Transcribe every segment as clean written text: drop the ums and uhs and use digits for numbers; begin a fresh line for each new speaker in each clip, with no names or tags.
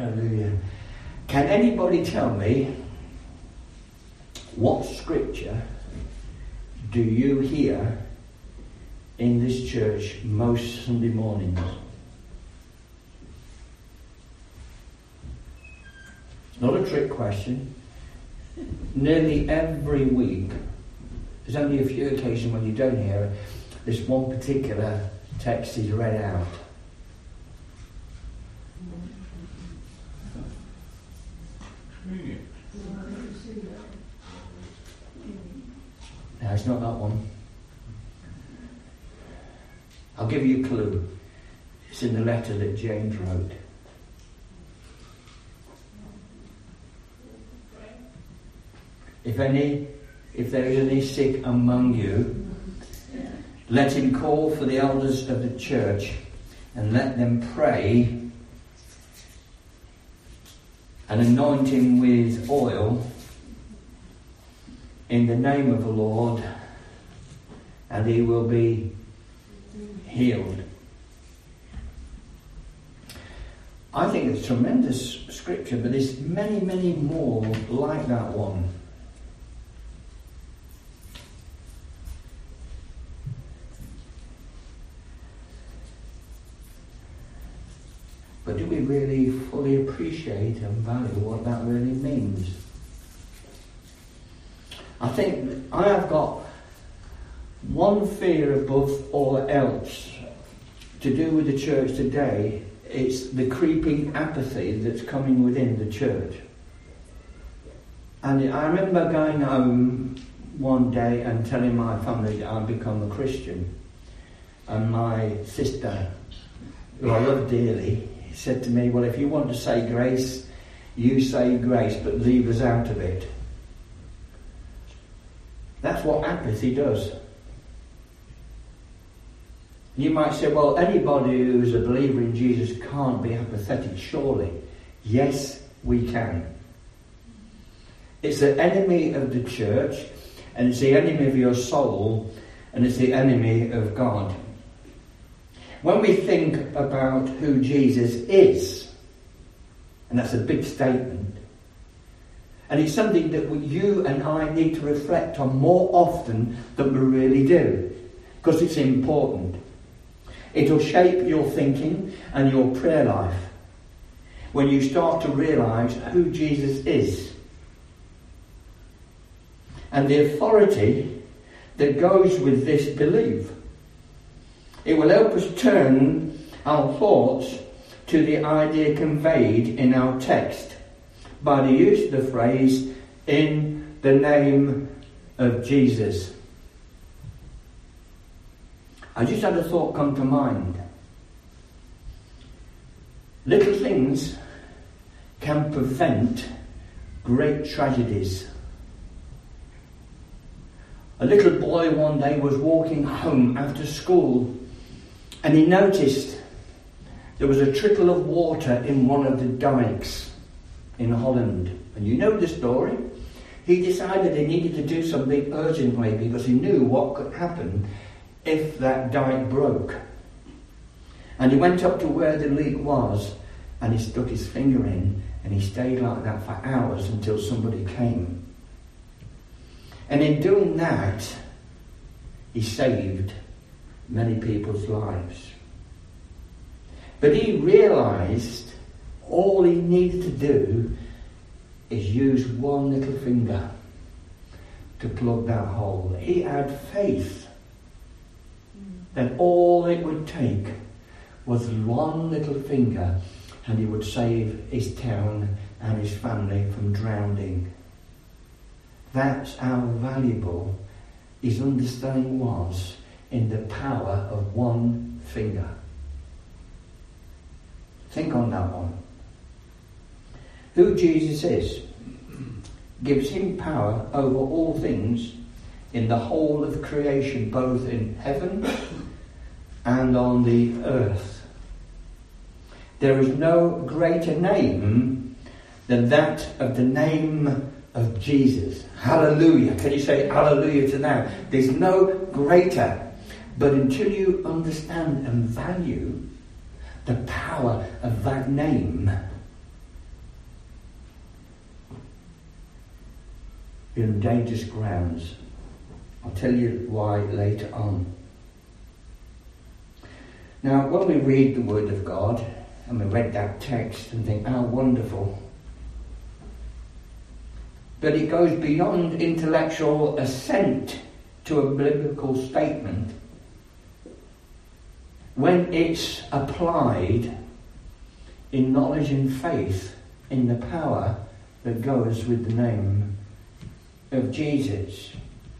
Hallelujah. Can anybody tell me what scripture do you hear in this church most Sunday mornings? It's not a trick question. Nearly every week, there's only a few occasions when you don't hear it, this one particular text is read out. No, it's not that one. I'll give you a clue. It's in the letter that James wrote. If there is any sick among you, let him call for the elders of the church and let them pray and anoint him with oil in the name of the Lord, and he will be healed. I think it's tremendous scripture, but there's many, many more like that one. But do we really fully appreciate and value what that really means? I think I have got one fear above all else to do with the church today. It's the creeping apathy that's coming within the church. And I remember going home one day and telling my family that I'd become a Christian. And my sister, who I love dearly, said to me, well, if you want to say grace, you say grace, but leave us out of it. That's what apathy does. You might say, well, anybody who's a believer in Jesus can't be apathetic, surely. Yes, we can. It's the enemy of the church, and it's the enemy of your soul, and it's the enemy of God. When we think about who Jesus is, and that's a big statement, and it's something that you and I need to reflect on more often than we really do, because it's important. It'll shape your thinking and your prayer life when you start to realise who Jesus is. And the authority that goes with this belief. It will help us turn our thoughts to the idea conveyed in our text by the use of the phrase, in the name of Jesus. I just had a thought come to mind. Little things can prevent great tragedies. A little boy one day was walking home after school, and he noticed there was a trickle of water in one of the dikes in Holland. And you know the story. He decided he needed to do something urgently because he knew what could happen if that dike broke. And he went up to where the leak was, and he stuck his finger in, and he stayed like that for hours until somebody came. And in doing that, he saved many people's lives. But he realised all he needed to do is use one little finger to plug that hole. He had faith that all it would take was one little finger, and he would save his town and his family from drowning. That's how valuable his understanding was in the power of one finger. Think on that one. Who Jesus is gives him power over all things in the whole of creation, both in heaven and on the earth. There is no greater name than that of the name of Jesus. Hallelujah. Can you say hallelujah to that? There's no greater. But until you understand and value the power of that name, you're on dangerous grounds. I'll tell you why later on. Now, when we read the Word of God, and we read that text and think, how wonderful. But it goes beyond intellectual assent to a biblical statement when it's applied in knowledge and faith in the power that goes with the name of Jesus.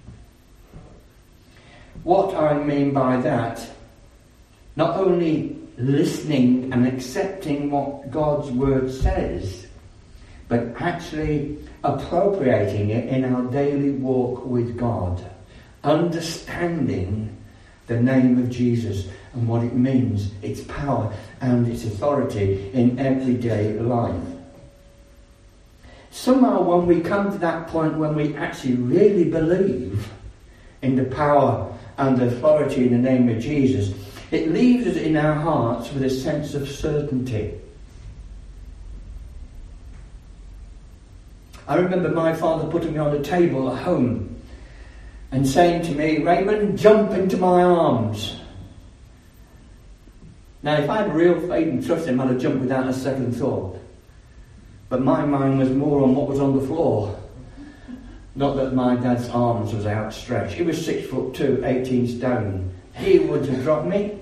What I mean by that, not only listening and accepting what God's word says, but actually appropriating it in our daily walk with God, understanding the name of Jesus and what it means, its power and its authority in everyday life. Somehow when we come to that point when we actually really believe in the power and the authority in the name of Jesus, it leaves us in our hearts with a sense of certainty. I remember my father putting me on a table at home and saying to me, Raymond, jump into my arms. Now, if I had real faith and trust in him, I'd have jumped without a second thought. But my mind was more on what was on the floor. Not that my dad's arms was outstretched. He was 6'2", 18 stone. He would have dropped me.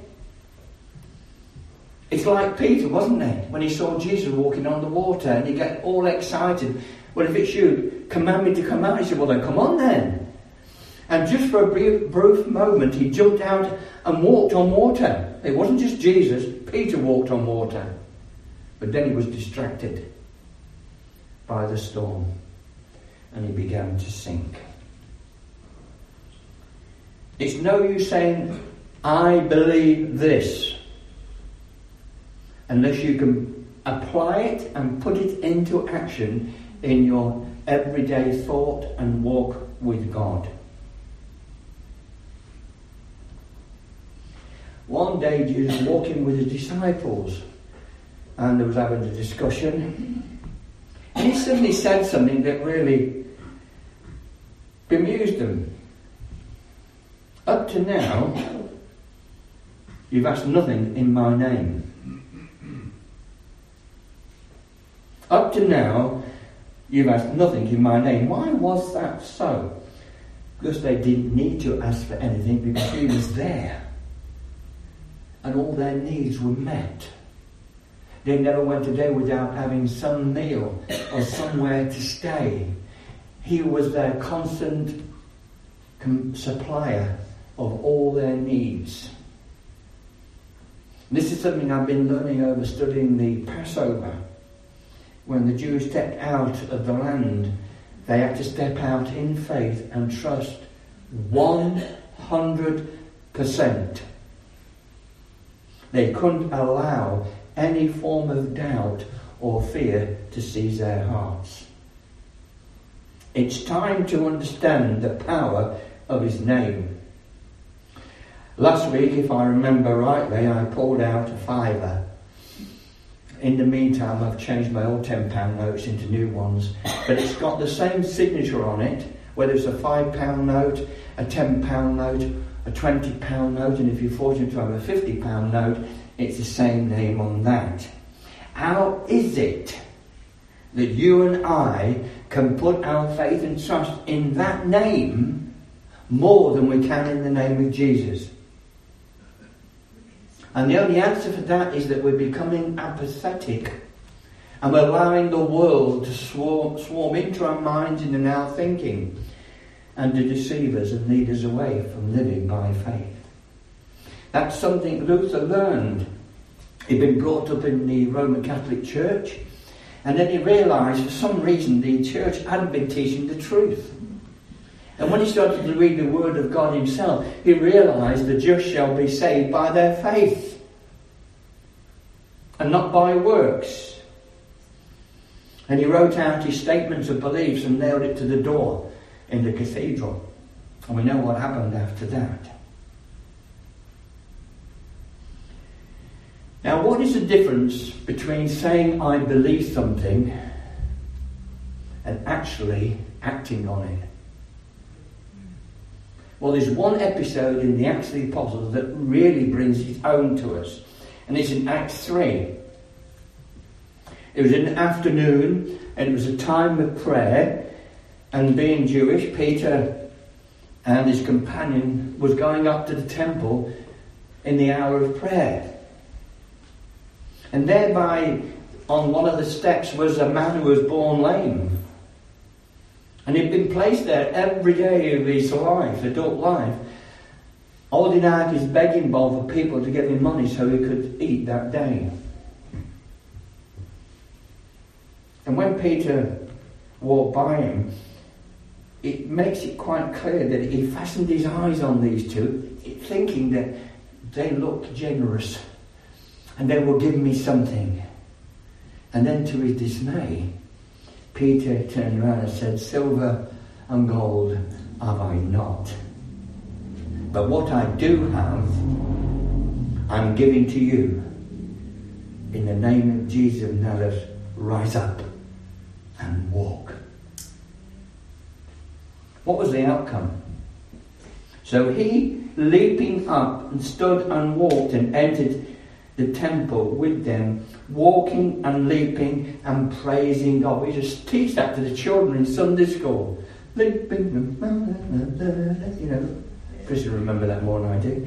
It's like Peter, wasn't it? When he saw Jesus walking on the water and he got all excited. Well, if it's you, command me to come out. He said, well then come on then. And just for a brief moment, he jumped out and walked on water. It wasn't just Jesus, Peter walked on water. But then he was distracted by the storm and he began to sink. It's no use saying, I believe this, unless you can apply it and put it into action in your everyday thought and walk with God. One day Jesus was walking with his disciples and they was having a discussion, and he suddenly said something that really bemused them. Up to now, you've asked nothing in my name. Up to now, you've asked nothing in my name. Why was that so? Because they didn't need to ask for anything because he was there. And all their needs were met. They never went a day without having some meal or somewhere to stay. He was their constant supplier of all their needs. This is something I've been learning over studying the Passover. When the Jews stepped out of the land, they had to step out in faith and trust 100%. They couldn't allow any form of doubt or fear to seize their hearts. It's time to understand the power of his name. Last week, if I remember rightly, I pulled out a £5. In the meantime, I've changed my old £10 notes into new ones, but it's got the same signature on it, whether it's a £5 note, a £10 note, a £20 note, and if you're fortunate to have a £50 note, it's the same name on that. How is it that you and I can put our faith and trust in that name more than we can in the name of Jesus? And the only answer for that is that we're becoming apathetic and we're allowing the world to swarm into our minds and in our thinking and to deceive us and lead us away from living by faith. That's something Luther learned. He'd been brought up in the Roman Catholic Church, and then he realised for some reason the church hadn't been teaching the truth. And when he started to read the Word of God himself, he realised the just shall be saved by their faith and not by works. And he wrote out his statements of beliefs and nailed it to the door in the cathedral. And we know what happened after that. Now, what is the difference between saying I believe something and actually acting on it. Well, there's one episode in the Acts of the Apostles that really brings it home to us, and it's in Acts 3. It was in the afternoon, and it was a time of prayer, and being Jewish, Peter and his companion was going up to the temple in the hour of prayer. And thereby, on one of the steps was a man who was born lame. And he'd been placed there every day of his life, adult life, holding out his begging bowl for people to give him money so he could eat that day. And when Peter walked by him, it makes it quite clear that he fastened his eyes on these two, thinking that they looked generous and they will give me something. And then to his dismay, Peter turned around and said, "Silver and gold have I not, but what I do have, I'm giving to you. In the name of Jesus of Nazareth, rise up and walk." What was the outcome? So he, leaping up, and stood and walked and entered the temple with them, walking and leaping and praising God. We just teach that to the children in Sunday school. Leaping, you know. Chris will remember that more than I do.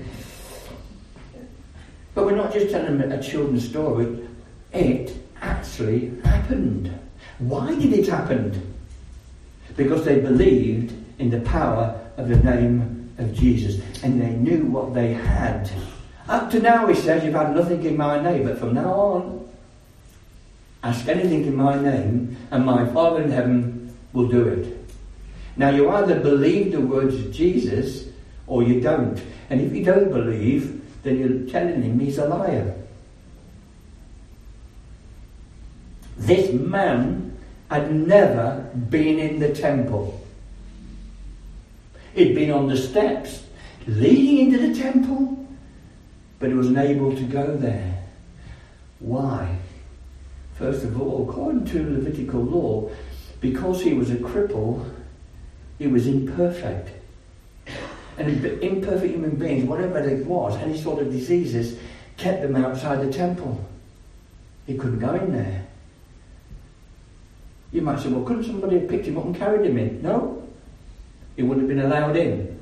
But we're not just telling them a children's story. It actually happened. Why did it happen? Because they believed in the power of the name of Jesus, and they knew what they had. Up to now, he says, you've had nothing in my name, but from now on, ask anything in my name, and my Father in heaven will do it. Now, you either believe the words of Jesus, or you don't. And if you don't believe, then you're telling him he's a liar. This man had never been in the temple. He'd been on the steps leading into the temple, but he wasn't able to go there. Why? First of all, according to Levitical law, because he was a cripple, he was imperfect. And imperfect human beings, whatever it was, any sort of diseases, kept them outside the temple. He couldn't go in there. You might say, well, couldn't somebody have picked him up and carried him in? No. He wouldn't have been allowed in.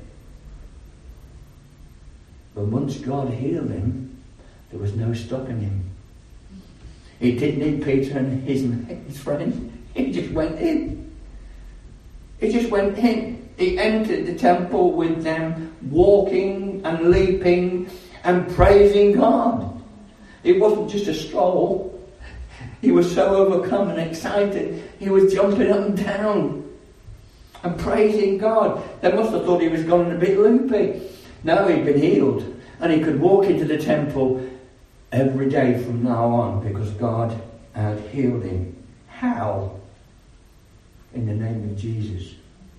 But once God healed him, there was no stopping him. He didn't need Peter and his friend. He just went in. He just went in. He entered the temple with them, walking and leaping and praising God. It wasn't just a stroll. He was so overcome and excited, he was jumping up and down and praising God. They must have thought he was gone a bit loopy. No, he'd been healed, and he could walk into the temple every day from now on because God had healed him. How? In the name of Jesus.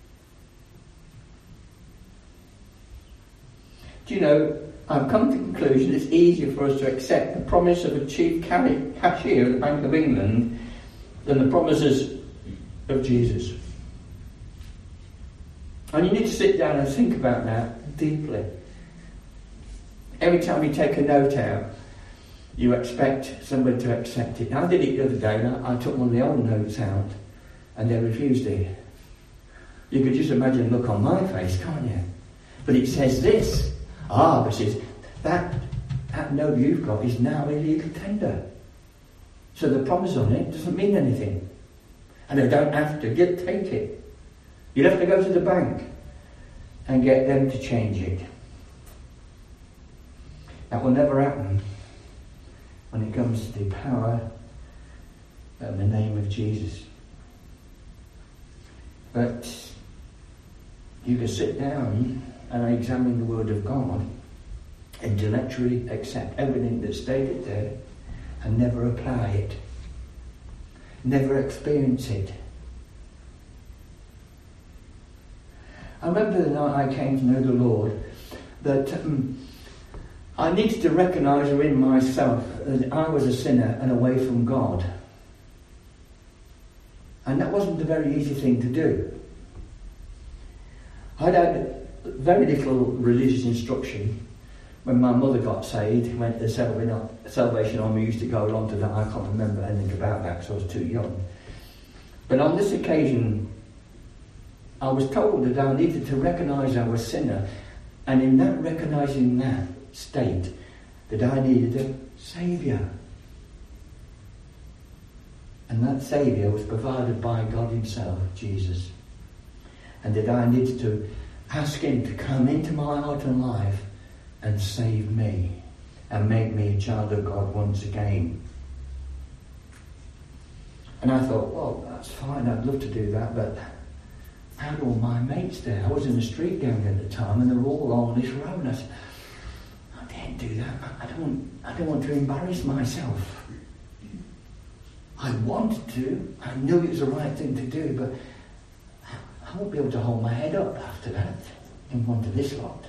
Do you know, I've come to the conclusion it's easier for us to accept the promise of a chief cashier at the Bank of England than the promises of Jesus. And you need to sit down and think about that deeply. Every time you take a note out, you expect somebody to accept it. I did it the other day, and I took one of the old notes out, and they refused it. You could just imagine the look on my face, can't you? But it says this. But it says, that note you've got is now illegal tender. So the promise on it doesn't mean anything. And they don't have to take it. You'd have to go to the bank and get them to change it. That will never happen when it comes to the power of the name of Jesus. But you can sit down and examine the Word of God, intellectually accept everything that's stated there, and never apply it. Never experience it. I remember the night I came to know the Lord, that I needed to recognise within myself that I was a sinner and away from God. And that wasn't a very easy thing to do. I'd had very little religious instruction. When my mother got saved, went to the Salvation Army, used to go along to that. I can't remember anything about that because I was too young. But on this occasion, I was told that I needed to recognise I was a sinner, and in that recognising that state, that I needed a saviour. And that saviour was provided by God himself, Jesus. And that I needed to ask him to come into my heart and life and save me and make me a child of God once again. And I thought, well, that's fine, I'd love to do that, but how do all my mates there? I was in the street gang at the time, and they were all along this road, and I said, I didn't do that. I don't want to embarrass myself. I wanted to. I knew it was the right thing to do, but I won't be able to hold my head up after that in front of this lot.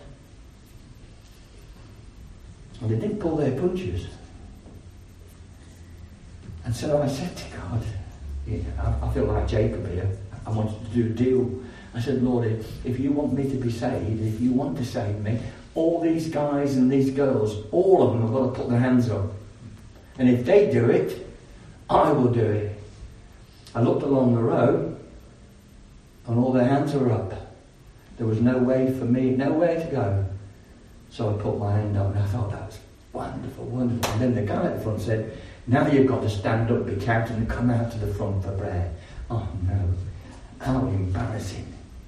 And they didn't pull their punches. And so I said to God, I feel like Jacob here. I wanted to do a deal. I said, Lord, if you want me to be saved, if you want to save me, all these guys and these girls, all of them have got to put their hands up. And if they do it, I will do it. I looked along the road, and all their hands were up. There was no way for me, nowhere to go. So I put my hand up, and I thought, that's wonderful, wonderful. And then the guy at the front said, now you've got to stand up, be counted, and come out to the front for prayer. Oh no, how embarrassing.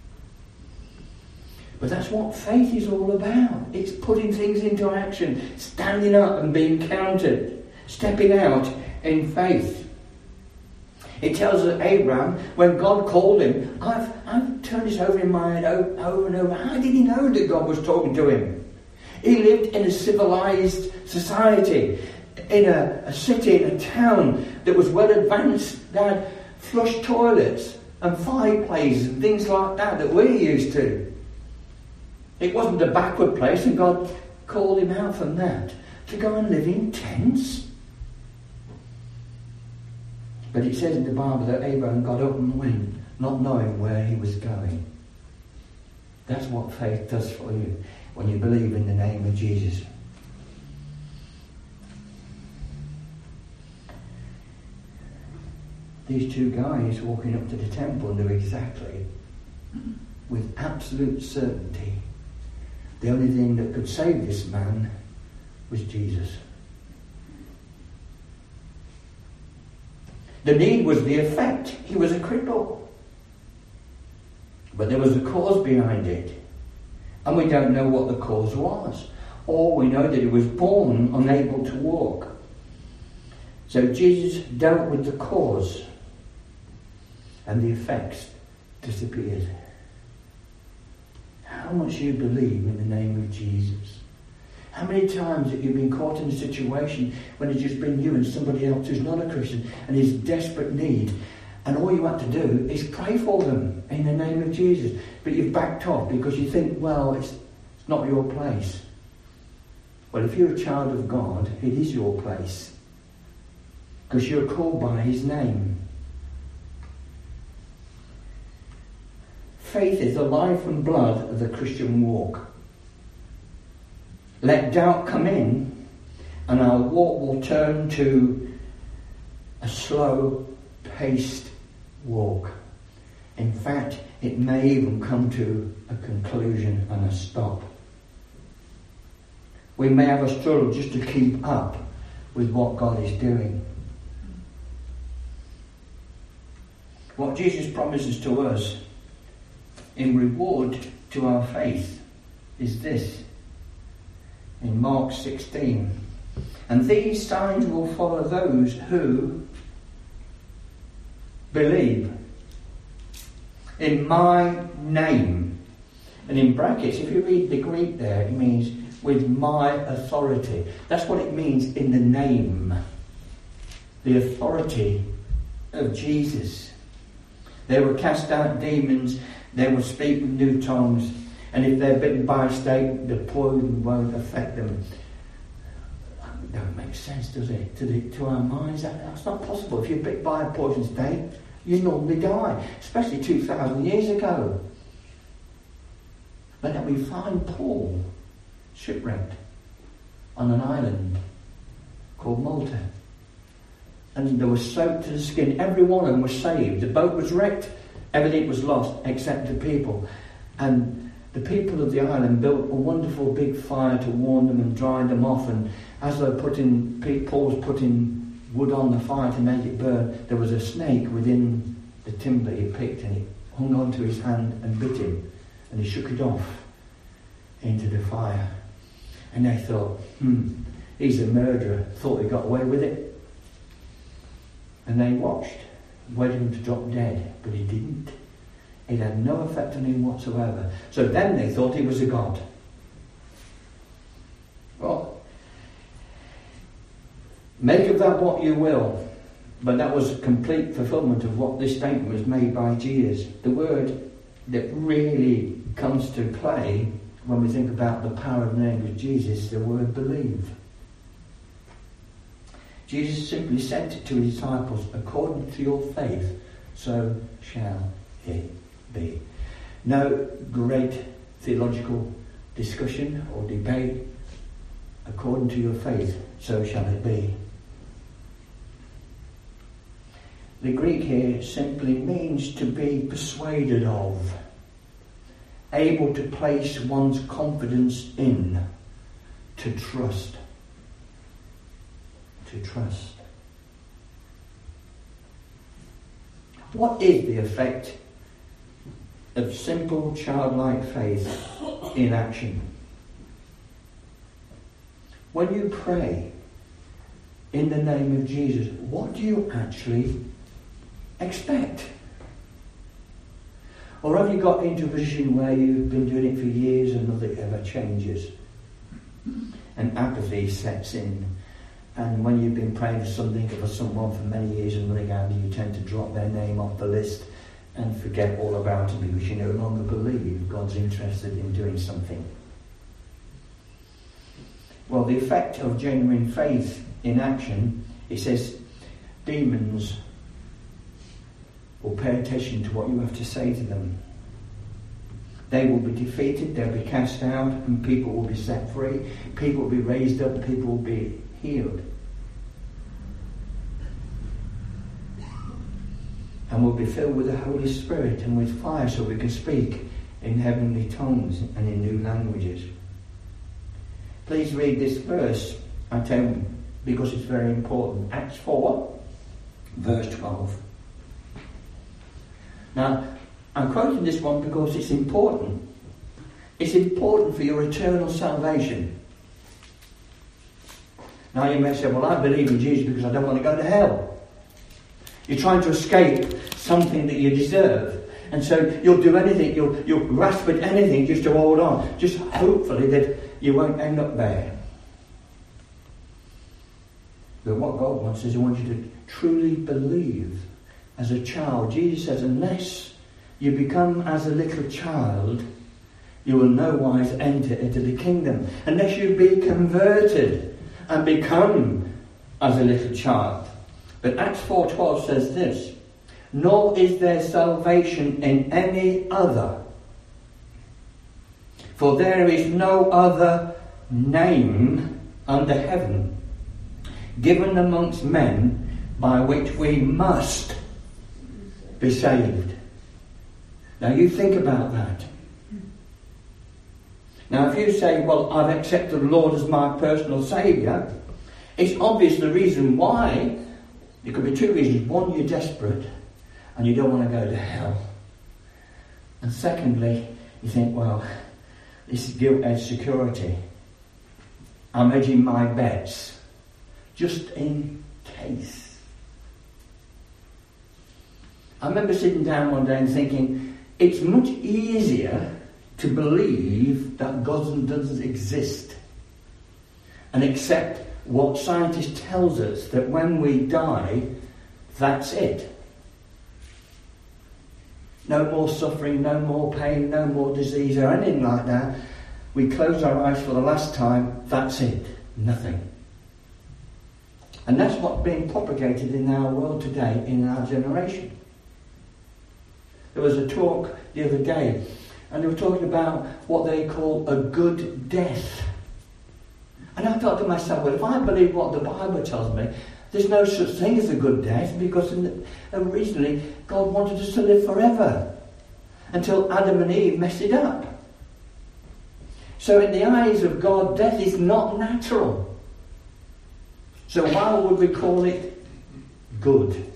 But that's what faith is all about. It's putting things into action, standing up and being counted, stepping out in faith. It tells us Abraham, when God called him, I've turned this over in my head over and over. How did he know that God was talking to him? He lived in a civilized society, in a city, in a town that was well advanced. They had flush toilets and fireplaces and things like that we're used to. It wasn't a backward place, and God called him out from that to go and live in tents. But it says in the Bible that Abraham got up and went, not knowing where he was going. That's what faith does for you when you believe in the name of Jesus. These two guys walking up to the temple knew exactly, with absolute certainty, the only thing that could save this man was Jesus. The need was the effect. He was a cripple. But there was a cause behind it. And we don't know what the cause was. All we know that he was born unable to walk. So Jesus dealt with the cause, and the effects disappeared. How much you believe in the name of Jesus? How many times have you been caught in a situation when it's just been you and somebody else who's not a Christian and is desperate need, and all you have to do is pray for them in the name of Jesus, but you've backed off because you think, well, it's not your place. Well, if you're a child of God, it is your place, because you're called by his name. Faith is the life and blood of the Christian walk. Let doubt come in, and our walk will turn to a slow-paced walk. In fact, it may even come to a conclusion and a stop. We may have a struggle just to keep up with what God is doing. What Jesus promises to us in reward to our faith is this. In Mark 16, and these signs will follow those who believe in my name. And in brackets, if you read the Greek there, it means with my authority. That's what it means in the name. The authority of Jesus. They will cast out demons, they will speak with new tongues, and if they're bitten by a snake, the poison won't affect them. That don't make sense, does it? To our minds, that's not possible. If you're bitten by a poison snake, You normally die, especially 2,000 years ago. But then we find Paul shipwrecked on an island called Malta. And they were soaked to the skin. Every one of them was saved. The boat was wrecked. Everything was lost except the people. And the people of the island built a wonderful big fire to warm them and dry them off. And as they Paul was putting wood on the fire to make it burn, there was a snake within the timber he picked, and it hung onto his hand and bit him. And he shook it off into the fire. And they thought, he's a murderer. Thought he got away with it. And they watched, waited him to drop dead, but he didn't. It had no effect on him whatsoever. So then they thought he was a god. Well, make of that what you will, but that was a complete fulfillment of what this statement was made by Jesus. The word that really comes to play when we think about the power of the name of Jesus, the word believe. Jesus simply sent it to his disciples, according to your faith, so shall it be. No great theological discussion or debate. According to your faith, so shall it be. The Greek here simply means to be persuaded of, able to place one's confidence in, to trust. To trust. What is the effect of simple childlike faith in action? When you pray in the name of Jesus, what do you actually expect? Or have you got into a position where you've been doing it for years and nothing ever changes? And apathy sets in. And when you've been praying for something or for someone for many years and nothing happens, you tend to drop their name off the list and forget all about it because you no longer believe God's interested in doing something. Well, the effect of genuine faith in action, it says, demons will pay attention to what you have to say to them. They will be defeated, they'll be cast out, and people will be set free. People will be raised up, people will be healed. And we'll be filled with the Holy Spirit and with fire so we can speak in heavenly tongues and in new languages. Please read this verse, I tell you, because it's very important. Acts 4, verse 12. Now, I'm quoting this one because it's important. It's important for your eternal salvation. Now you may say, well, I believe in Jesus because I don't want to go to hell. You're trying to escape something that you deserve. And so you'll do anything, you'll grasp at anything just to hold on. Just hopefully that you won't end up there. But what God wants is He wants you to truly believe as a child. Jesus says, unless you become as a little child, you will no wise enter into the kingdom. Unless you be converted and become as a little child. But Acts 4:12 says this, nor is there salvation in any other, for there is no other name under heaven given amongst men by which we must be saved. Now you think about that. Now if you say, well, I've accepted the Lord as my personal Saviour, it's obvious the reason why. It could be two reasons. One, you're desperate and you don't want to go to hell. And secondly, you think, well, this is guilt-edged security. I'm hedging my bets just in case. I remember sitting down one day and thinking, it's much easier to believe that God doesn't exist and accept what scientists tells us, that when we die, that's it. No more suffering, no more pain, no more disease or anything like that. We close our eyes for the last time, that's it. Nothing. And that's what's being propagated in our world today, in our generation. There was a talk the other day, and they were talking about what they call a good death. And I thought to myself, well, if I believe what the Bible tells me, there's no such thing as a good death, because originally God wanted us to live forever until Adam and Eve messed it up. So in the eyes of God, death is not natural. So why would we call it good?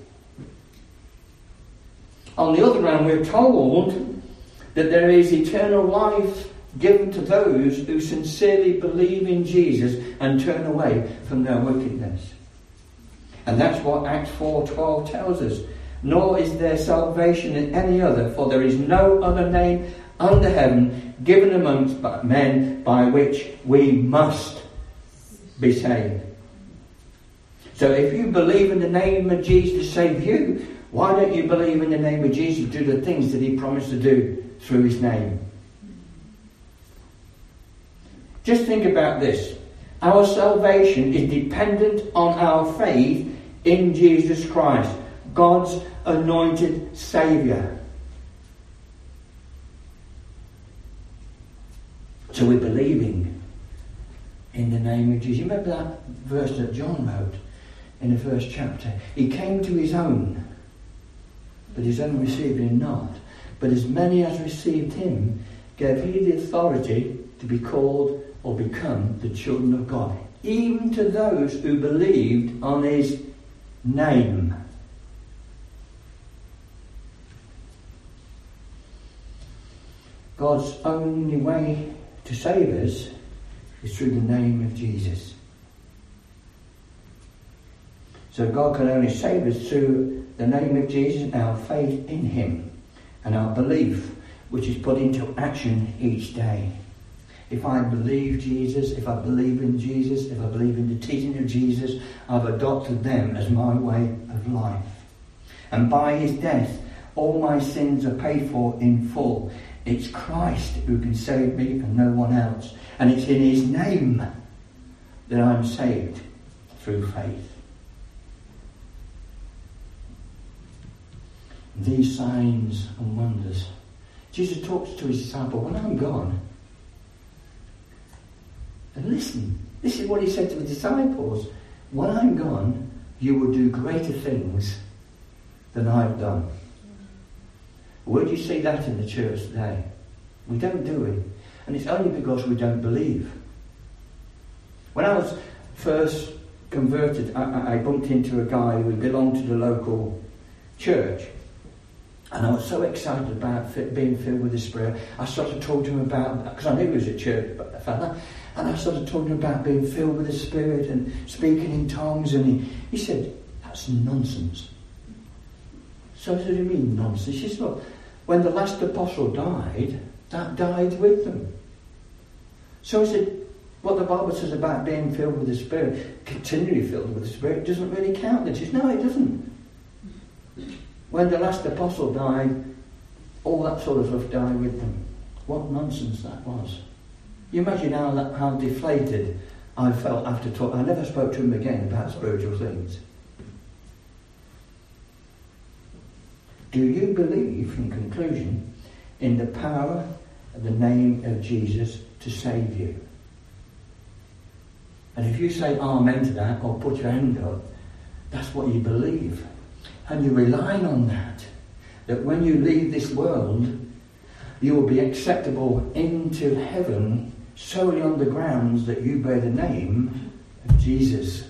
On the other hand, we're told that there is eternal life given to those who sincerely believe in Jesus and turn away from their wickedness. And that's what Acts 4:12 tells us. Nor is there salvation in any other, for there is no other name under heaven given amongst men by which we must be saved. So if you believe in the name of Jesus to save you, why don't you believe in the name of Jesus to do the things that he promised to do through his name? Just think about this. Our salvation is dependent on our faith in Jesus Christ, God's anointed Saviour. So we're believing in the name of Jesus. You remember that verse that John wrote in the first chapter? He came to his own, but his own received him not. But as many as received him, gave he the authority to be called or become the children of God, even to those who believed on his name. God's only way to save us is through the name of Jesus. So God can only save us through the name of Jesus and our faith in him and our belief, which is put into action each day. If I believe Jesus, if I believe in Jesus, if I believe in the teaching of Jesus, I've adopted them as my way of life. And by his death, all my sins are paid for in full. It's Christ who can save me and no one else. And it's in his name that I'm saved through faith. These signs and wonders. Jesus talks to his disciple, when I'm gone. And listen, this is what he said to the disciples. When I'm gone, you will do greater things than I've done. Where do you see that in the church today? We don't do it. And it's only because we don't believe. When I was first converted, I bumped into a guy who belonged to the local church. And I was so excited about being filled with the Spirit. I started talking to him about, because I knew he was a church fella, and I started talking about being filled with the Spirit and speaking in tongues. And he said, that's nonsense. So I said, what do you mean nonsense? He said, look, when the last apostle died, that died with them. So I said, what the Bible says about being filled with the Spirit, continually filled with the Spirit, doesn't really count. He said, no, it doesn't. When the last apostle died, all that sort of stuff died with them. What nonsense that was. You imagine how deflated I felt after talking. I never spoke to him again about spiritual things. Do you believe, in conclusion, in the power of the name of Jesus to save you? And if you say amen to that, or put your hand up, that's what you believe. And you're relying on that when you leave this world, you will be acceptable into heaven solely on the grounds that you bear the name of Jesus.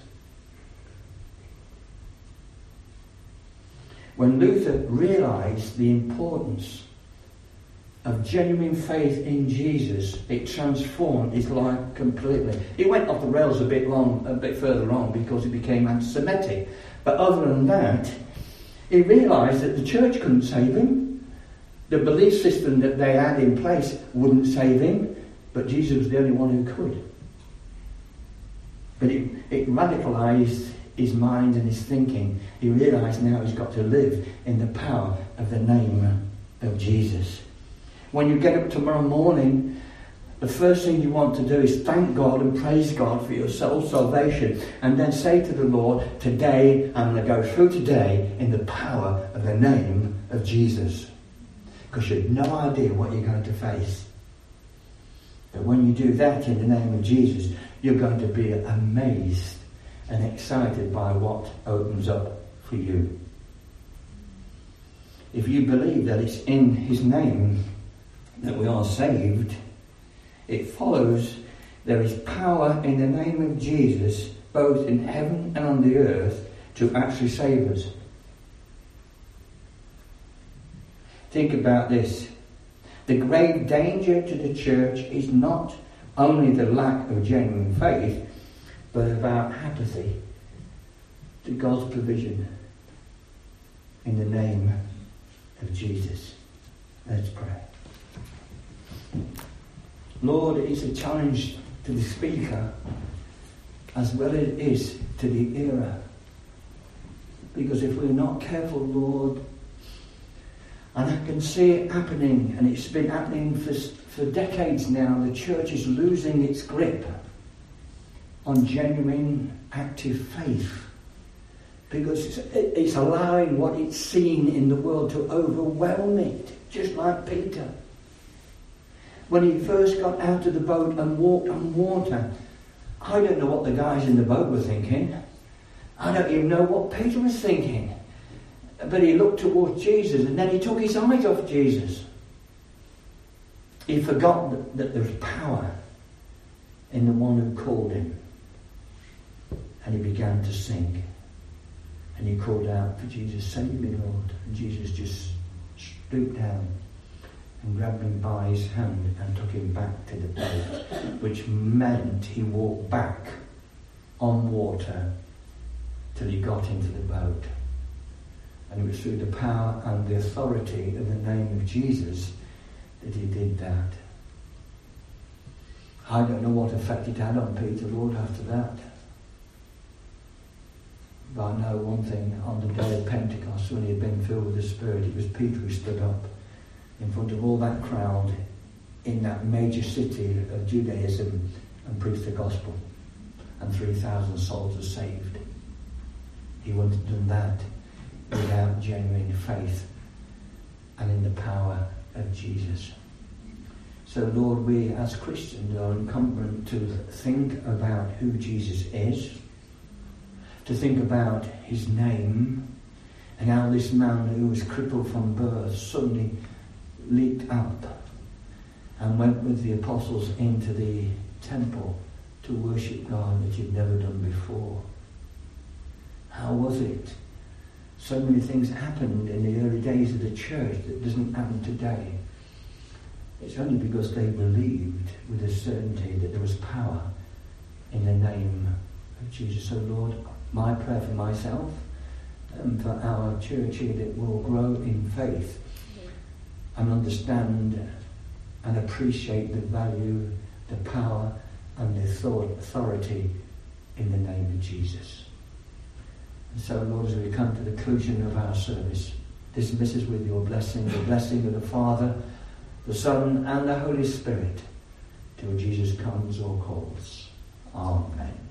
When Luther realised the importance of genuine faith in Jesus, it transformed his life completely. He went off the rails a bit further on because he became anti-Semitic. But other than that, he realised that the church couldn't save him. The belief system that they had in place wouldn't save him, but Jesus was the only one who could. But it radicalised his mind and his thinking. He realised now he's got to live in the power of the name of Jesus. When you get up tomorrow morning, the first thing you want to do is thank God and praise God for your soul's salvation, and then say to the Lord, today I'm going to go through today in the power of the name of Jesus. because you've no idea what you're going to face. But when you do that in the name of Jesus, you're going to be amazed and excited by what opens up for you. If you believe that it's in his name that we are saved, it follows there is power in the name of Jesus, both in heaven and on the earth, to actually save us. Think about this. The grave danger to the church is not only the lack of genuine faith, but about apathy to God's provision in the name of Jesus. Let's pray. Lord, it's a challenge to the speaker as well as it is to the hearer. Because if we're not careful, Lord, and I can see it happening, and it's been happening for decades now, the church is losing its grip on genuine, active faith. Because it's allowing what it's seen in the world to overwhelm it, just like Peter. When he first got out of the boat and walked on water, I don't know what the guys in the boat were thinking. I don't even know what Peter was thinking. But he looked towards Jesus, and then he took his eyes off Jesus. He forgot that there's power in the one who called him. And he began to sink. And he called out for Jesus, "Save me, Lord." And Jesus just stooped down and grabbed him by his hand and took him back to the boat, which meant he walked back on water till he got into the boat. And it was through the power and the authority of the name of Jesus that he did that. I don't know what effect it had on Peter, Lord, after that. But I know one thing, on the day of Pentecost, when he had been filled with the Spirit, it was Peter who stood up in front of all that crowd in that major city of Judaism and preached the gospel. And 3,000 souls were saved. He wouldn't have done that without genuine faith and in the power of Jesus. So Lord, we as Christians are incumbent to think about who Jesus is, to think about his name, and how this man who was crippled from birth suddenly leaped up and went with the apostles into the temple to worship God that you'd never done before. How was it? So many things happened in the early days of the church that doesn't happen today. It's only because they believed with a certainty that there was power in the name of Jesus. So Lord, my prayer for myself and for our church here, that we'll grow in faith and understand and appreciate the value, the power and the authority in the name of Jesus. And so, Lord, as we come to the conclusion of our service, dismiss us with your blessing, the blessing of the Father, the Son, and the Holy Spirit, till Jesus comes or calls. Amen.